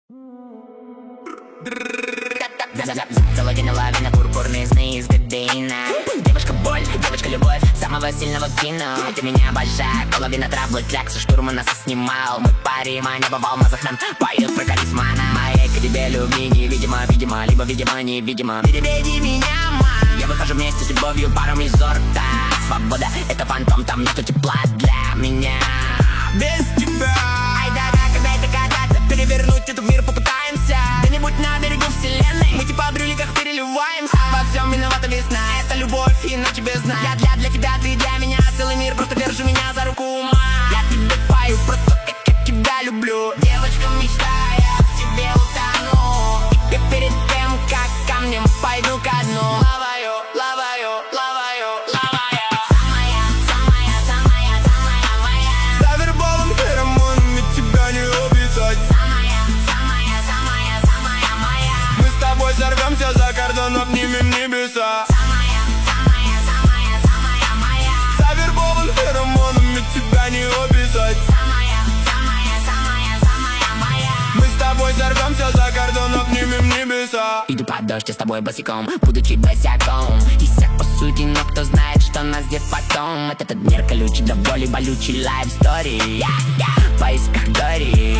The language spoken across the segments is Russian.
Золотина лавина, пурпурные сны из гадеина. Девушка боль, девушка любовь самого сильного кино. Ты меня обожаешь, половина травлы, клякса, штурмана снимал. Мы парим, а небо в алмазах нам поют про калисмана. Моей к тебе любви невидимо, видимо, либо видимо, невидимо. Переведи меня, мам. Я выхожу вместе с любовью, паром из орта. Свобода, это фантом, там нету тепла для меня. Без тебя. Ай да, как опять кататься, перевернуть этот мир попытаемся. Где-нибудь на берегу вселенной мы типа в брюликах переливаемся. Во всем виновата весна, это любовь и ночи без дна. Я для тебя, ты для меня, целый мир, просто держи меня за руку, ма. Я тебе пою про то, как я тебя люблю. Девочка мечта, я в тебе утону. И перед тем, как камнем пойду ко дну, лаваю, лаваю, лаваю, лаваю. Самая, самая, самая, самая моя. Завербован феромонами, тебя не убежать. Самая, самая, самая, самая моя. Мы с тобой сорвемся за кордон, обнимем небеса. Самая, самая, самая, самая моя. Завербован феромонами, тебя не убежать. Самая, самая, самая, самая моя. Мы с тобой сорвемся за кордон, обнимем небеса. Иду под дождь, я с тобой босиком, будучи босяком. Иссяк по сути, но кто знает, что нас ждет потом. Этот мир колючий, до боли болючий, лайф стори. В поисках Дори.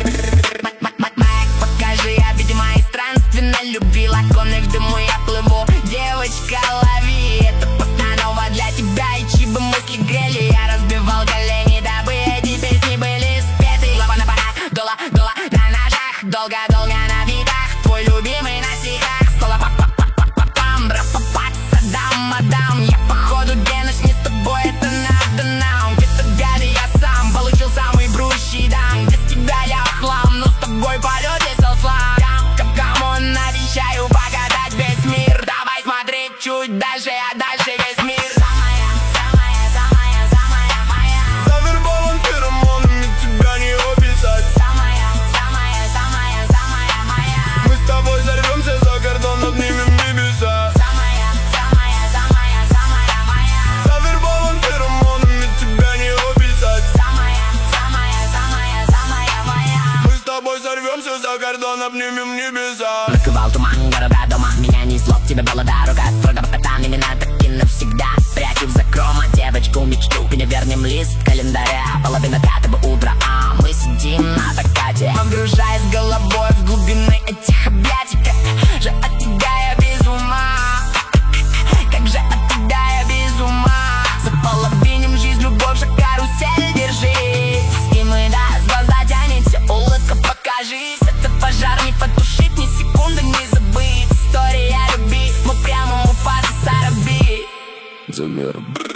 Майк, покажи, я, видимо, из странственной любви. Лаконных в дыму я плыву. Девочка, лови, это постанова для тебя. И чьи-бы мысли грели, я разбивал колени, дабы эти песни были спеты. Лава на парах, дола, дола на ножах. Долго-долго на видах, твой любимый на стихах. Соло пам-пам-пам-пам, ра-па-па, садам, мадам. Я походу Геныш, не с тобой, это надо нам. Где-то гады я сам получил самый брущий дан. Без тебя я хлам, но с тобой полет весел слам. Камон, обещаю погадать весь мир. Давай смотреть чуть дальше, а дальше весь мир. Самая, самая, самая, самая моя. Завербован феромонами, тебя не убежать. Самая, самая, самая, самая моя. Мы с тобой сорвемся за кордон, обнимем небеса. Самая, самая, самая, самая моя. Завербован феромонами, тебя не убежать. Самая, самая, самая, самая моя. Мы с тобой сорвемся за кордон, обнимем небеса. Накрывал туман города дома, меня несло к тебе была дорога. Врага там имена таки навсегда. Прячу в закрома девочку мечту. Перевернем лист календаря, половина 5 утра, а мы сидим на закате. Погружаясь головой в глубины этих объятий. Как же от тебя я без ума. Как же от тебя я без ума. Заполовиним жизнь, любовь, же карусель, держись. И мы, да, с глаз затянется, улыбка, покажись. Этот пожар не потушить, ни секунды не забыть. История любви, мы прямо у фазы Сараби. Замер.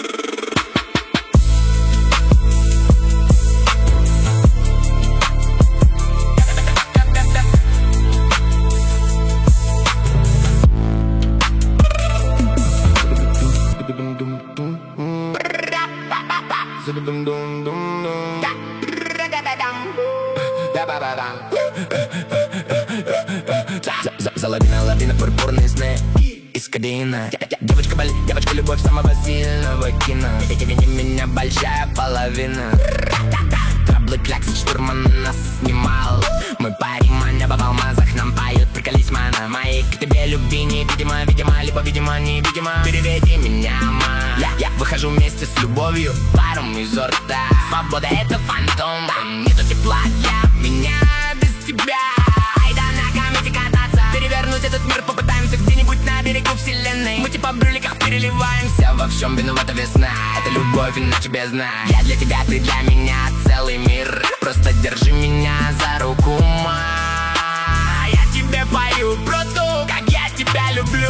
Золотина лавина, пурпурные сны из кадеина. Девочка боль, девочка любовь самого сильного кино. Види меня, большая половина. Траблы, кляксы, штурман нас снимал. Мы парим, а небо в алмазах нам поют про калисмана. Моей к тебе любви невидимо, видимо, либо видимо, невидимо. Переведи меня, ма. Я выхожу вместе с любовью, паром из рта. Свобода, это фантом, там нету тепла для меня без тебя. Ай да на комете кататься, перевернуть этот мир попытаемся. Где-нибудь на берегу вселенной мы типа в брюликах переливаемся. Во всем виновата весна, это любовь иначе без дна. Я для тебя, ты для меня, целый мир. Просто держи меня за руку, ма. Я тебе пою про то, как я тебя люблю.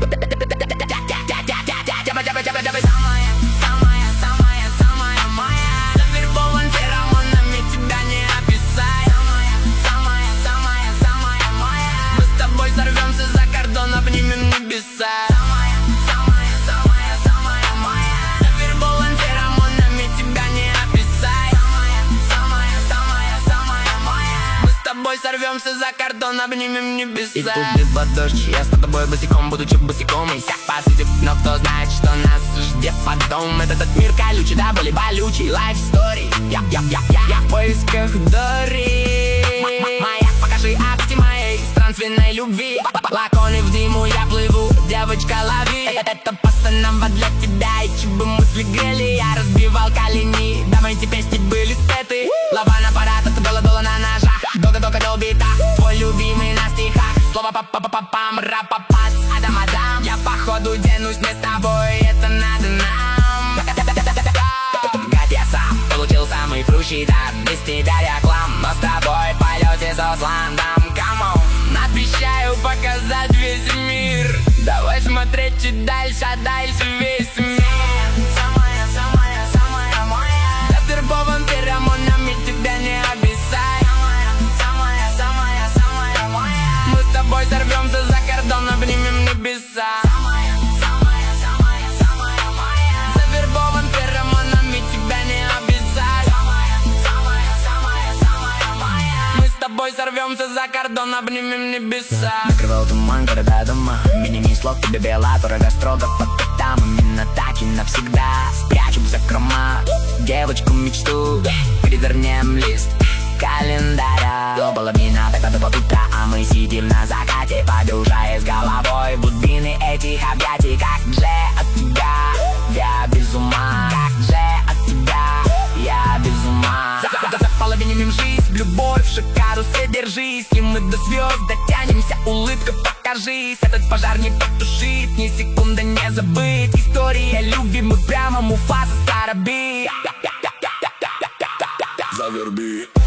Самая, самая, самая, самая моя. Завербован феромонами, тебя не описать. Самая, самая, самая, самая моя. Мы с тобой сорвемся за кордон, обнимем небеса. Самая, самая, самая, самая моя. Завербован феромонами, тебя не описать. Самая, самая, самая, самая моя. Мы с тобой сорвемся за кордон, обнимем небеса. И тут либо дождь, я с тобой босиком, будучи босиком. И всяк посытив, но кто знает, что нас ждет потом. Этот мир колючий, да, боли болючий, лайф стори. Я в поисках Дори. Моя, покажи, единственной любви. Лаконы в дыму, я плыву, девочка, лови. Это пацанова для тебя, и чебы мысли грели. Я разбивал колени, давай эти песни были спеты. Лава на парад, это голодола на ножах. Дога-дога до бита, твой любимый на стихах. Слово па-па-па-пам, ра-па-пац, адам-адам. Я походу денусь не с тобой, это надо нам. Гад, я сам получил самый прущий дар. Без тебя я клам, но с тобой в полете со сландом. Камон, обещаю показать весь мир. Давай смотреть чуть дальше, а дальше весь мир. Самая моя. Завербован феромонами, тебя не обещай. Самая моя. Мы с тобой сорвемся за кордон, обнимем небеса. Завербован феромонами, тебя не обещай. Мы с тобой сорвемся за кордон, обнимем небеса. Накрывал туман, города, дома. Минимум слов, тебе бела, дорого, строго по пятам. Именно так и навсегда спрячу в закрома девочку мечту. Перевернем лист календаря. Половина тогда до утра, а мы сидим на закате, погружаясь головой в глубины этих объятий. Как же от тебя я без ума, как же от тебя я без ума. За половиним жизнь, в любовь, в шикару все держись. И мы до звезд дотянемся, улыбка покажись. Этот пожар не потушит, ни секунды не забыть. История любви, мы прямо Муфаса с Араби. Заверби.